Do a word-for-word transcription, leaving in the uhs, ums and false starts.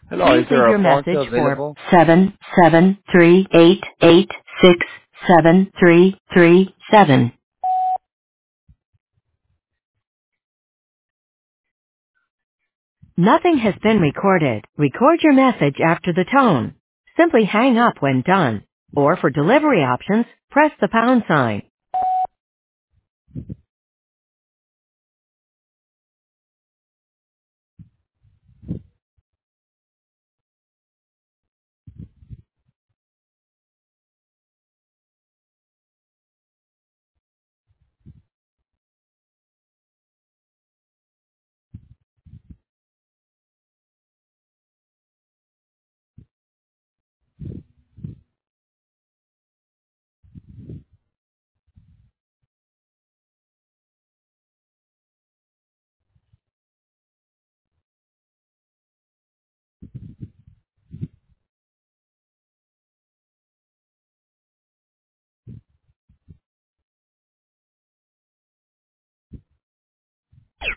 Hello, Please is leave there your a pharmacy message for available? seven seven three eight eight six seven three three seven. Nothing has been recorded. Record your message after the tone. Simply hang up when done. Or for delivery options, press the pound sign.